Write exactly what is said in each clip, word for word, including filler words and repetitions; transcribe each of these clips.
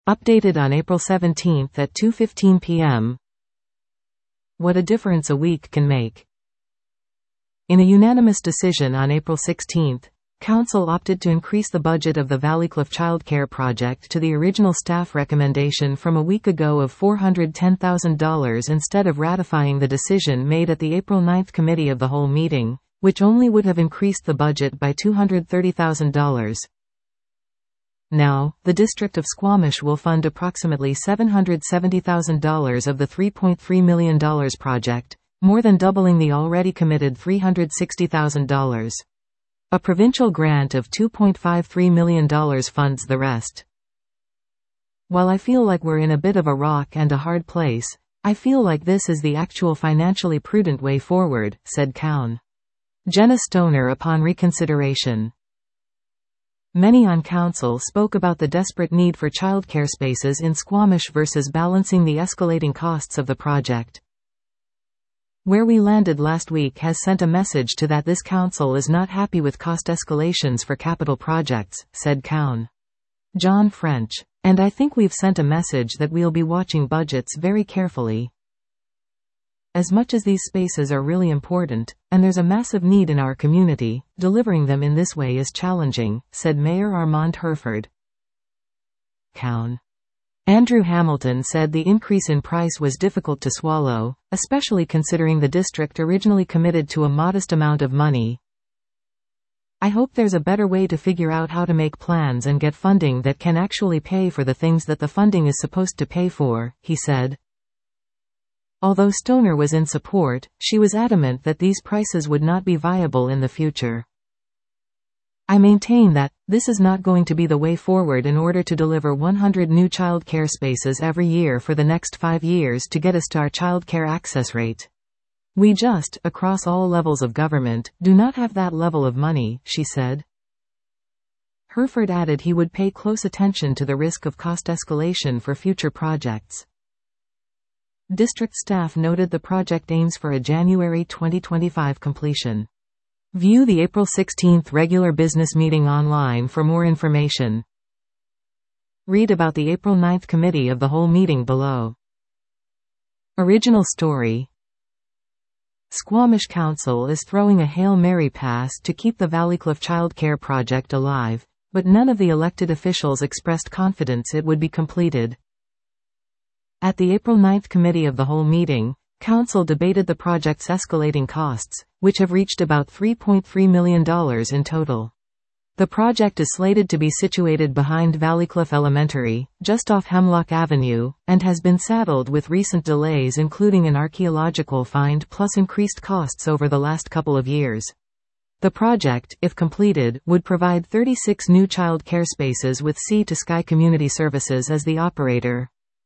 Updated on April seventeenth at two fifteen p m What a difference a week can make. In a unanimous decision on April sixteenth, Council opted to increase the budget of the Valleycliff Childcare Project to the original staff recommendation from a week ago of four hundred ten thousand dollars instead of ratifying the decision made at the April ninth Committee of the Whole meeting, which only would have increased the budget by two hundred thirty thousand dollars. Now, the District of Squamish will fund approximately seven hundred seventy thousand dollars of the three point three million dollars project, more than doubling the already committed three hundred sixty thousand dollars. A provincial grant of two point five three million dollars funds the rest. While I feel like we're in a bit of a rock and a hard place, I feel like this is the actual financially prudent way forward, said Cowan. Jenna Stoner upon reconsideration. Many on Council spoke about the desperate need for childcare spaces in Squamish versus balancing the escalating costs of the project. Where we landed last week has sent a message to that this council is not happy with cost escalations for capital projects, said Cowan. John French. And I think we've sent a message that we'll be watching budgets very carefully. As much as these spaces are really important, and there's a massive need in our community, delivering them in this way is challenging, said Mayor Armand Herford. Cowan. Andrew Hamilton said the increase in price was difficult to swallow, especially considering the district originally committed to a modest amount of money. I hope there's a better way to figure out how to make plans and get funding that can actually pay for the things that the funding is supposed to pay for, he said. Although Stoner was in support, she was adamant that these prices would not be viable in the future. I maintain that, this is not going to be the way forward in order to deliver one hundred new child care spaces every year for the next five years to get us to our child care access rate. We just, across all levels of government, do not have that level of money, she said. Herford added he would pay close attention to the risk of cost escalation for future projects. District staff noted the project aims for a January twenty twenty-five completion. View the April sixteenth regular business meeting online for more information. Read about the April ninth Committee of the Whole meeting below. Original story. Squamish Council is throwing a Hail Mary pass to keep the Valleycliff Child Care Project alive, but none of the elected officials expressed confidence it would be completed. At the April ninth Committee of the Whole meeting, Council debated the project's escalating costs, which have reached about three point three million dollars in total. The project is slated to be situated behind Valleycliff Elementary, just off Hemlock Avenue, and has been saddled with recent delays including an archaeological find plus increased costs over the last couple of years. The project, if completed, would provide thirty-six new child care spaces with Sea to Sky Community Services as the operator.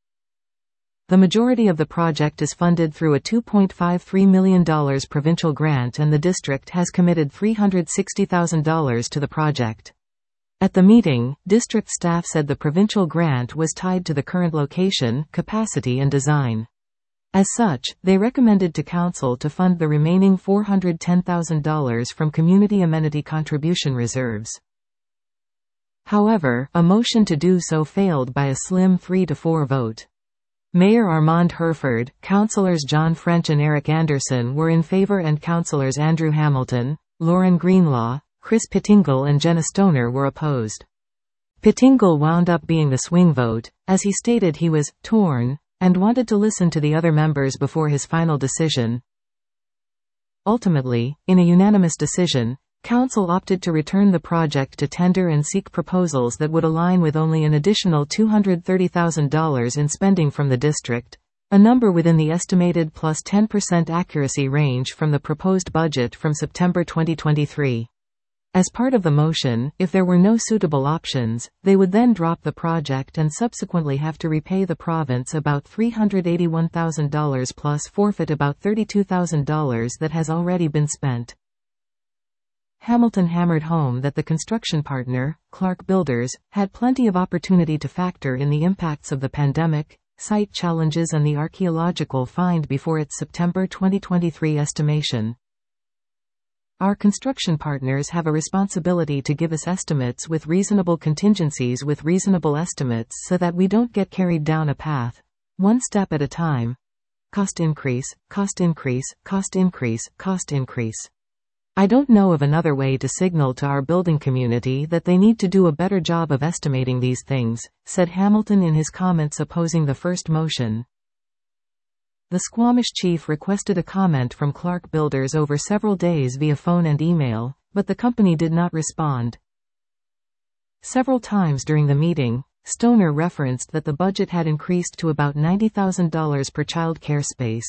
The majority of the project is funded through a two point five three million dollars provincial grant and the district has committed three hundred sixty thousand dollars to the project. At the meeting, district staff said the provincial grant was tied to the current location, capacity and design. As such, they recommended to Council to fund the remaining four hundred ten thousand dollars from community amenity contribution reserves. However, a motion to do so failed by a slim three to four vote. Mayor Armand Herford, Councillors John French and Eric Anderson were in favor and Councillors Andrew Hamilton, Lauren Greenlaw, Chris Pittingle and Jenna Stoner were opposed. Pittingle wound up being the swing vote, as he stated he was torn, and wanted to listen to the other members before his final decision. Ultimately, in a unanimous decision, Council opted to return the project to tender and seek proposals that would align with only an additional two hundred thirty thousand dollars in spending from the district, a number within the estimated plus ten percent accuracy range from the proposed budget from September twenty twenty-three. As part of the motion, if there were no suitable options, they would then drop the project and subsequently have to repay the province about three hundred eighty-one thousand dollars plus forfeit about thirty-two thousand dollars that has already been spent. Hamilton hammered home that the construction partner, Clark Builders, had plenty of opportunity to factor in the impacts of the pandemic, site challenges and the archaeological find before its September twenty twenty-three estimation. Our construction partners have a responsibility to give us estimates with reasonable contingencies with reasonable estimates so that we don't get carried down a path, one step at a time. Cost increase, cost increase, cost increase, cost increase. I don't know of another way to signal to our building community that they need to do a better job of estimating these things, said Hamilton in his comments opposing the first motion. The Squamish chief requested a comment from Clark Builders over several days via phone and email, but the company did not respond. Several times during the meeting, Stoner referenced that the budget had increased to about ninety thousand dollars per child care space.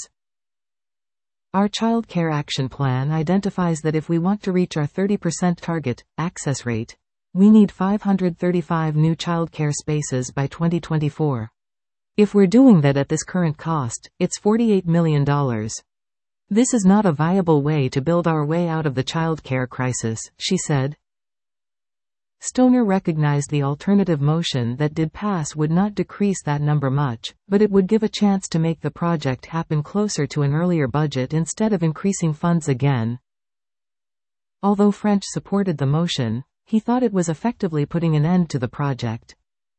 Our Child Care Action Plan identifies that if we want to reach our thirty percent target access rate, we need five hundred thirty-five new child care spaces by twenty twenty-four. If we're doing that at this current cost, it's forty-eight million dollars. This is not a viable way to build our way out of the child care crisis, she said. Stoner recognized the alternative motion that did pass would not decrease that number much, but it would give a chance to make the project happen closer to an earlier budget instead of increasing funds again. Although French supported the motion, he thought it was effectively putting an end to the project.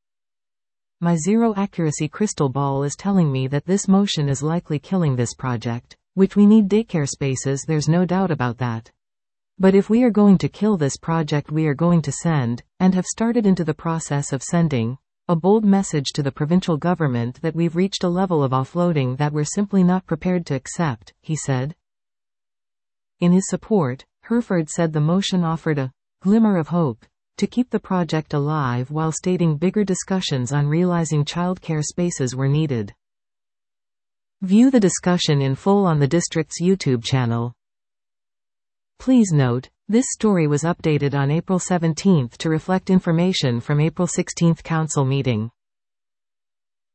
My zero-accuracy crystal ball is telling me that this motion is likely killing this project, which we need daycare spaces, there's no doubt about that. But if we are going to kill this project, we are going to send, and have started into the process of sending, a bold message to the provincial government that we've reached a level of offloading that we're simply not prepared to accept, he said. In his support, Hereford said the motion offered a glimmer of hope to keep the project alive while stating bigger discussions on realizing childcare spaces were needed. View the discussion in full on the district's YouTube channel. Please note, this story was updated on April seventeenth to reflect information from April sixteenth council meeting.